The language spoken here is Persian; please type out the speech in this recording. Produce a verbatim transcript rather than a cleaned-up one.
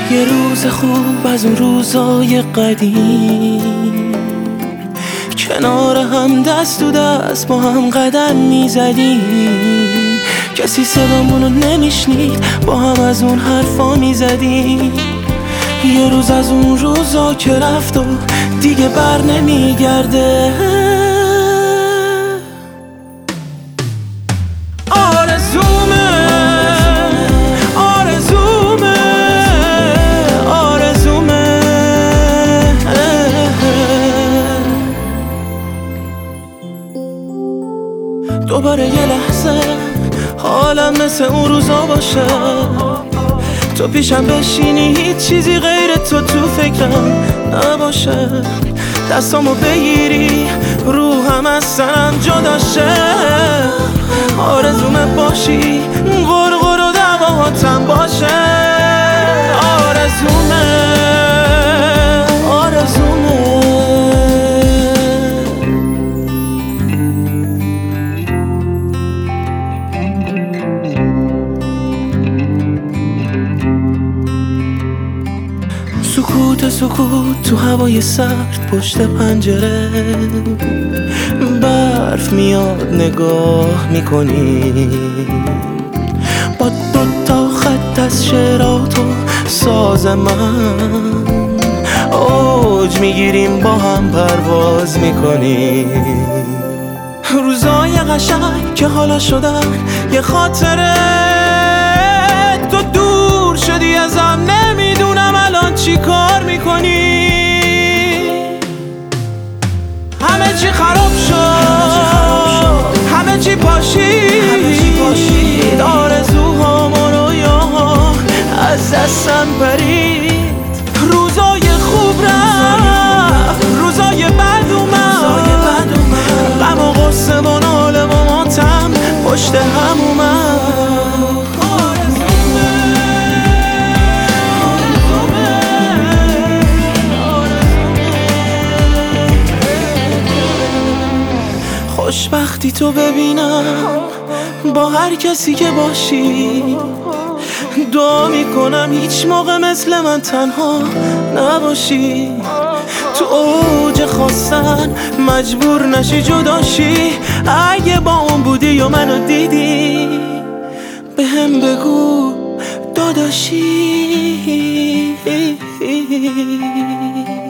یه روز خوب از اون روزای قدیم، کنار هم دست تو دست با هم قدم میزدیم، کسی صدامونو نمیشنید، با هم از اون حرفا میزدیم. یه روز از اون روزا که رفت و دیگه بر نمیگرده، آرزومه آرزومه آرزومه دوباره یه لحظه حالم مثل اون روزا باشه، تو پیشم بشینی، هیچ چیزی غیر تو تو فکرم نباشه، دستامو بگیری روحم از سرم جدا شه. آرزومه باشی، غرغر و دعواهاتم باشه، آرزومه آرزومه سکوت سکوت تو هوای سرد پشت پنجره، برف میاد نگاه میکنی، با دوتا خط از شعرات و ساز من اوج میگیریم، با هم پرواز میکنیم. روزای قشنگ که حالا شدن یه خاطره، تو دور شدی ازم، نمیدونم الان چی کار میکنی. همه چی خراب شد، همه چی پاشید، آرزوهام و رویاها از دستم پرید. روزای خوب رفت، روزای بد اومد، غم و غصه و ناله و ماتم پشت هم اومد. خوشبختی تو ببینم با هر کسی که باشی، دعا میکنم هیچ موقع مثل من تنها نباشی، تو اوج خواستن مجبور نشی جداشی. اگه با اون بودی یا منو دیدی، به هم بگو داداشی.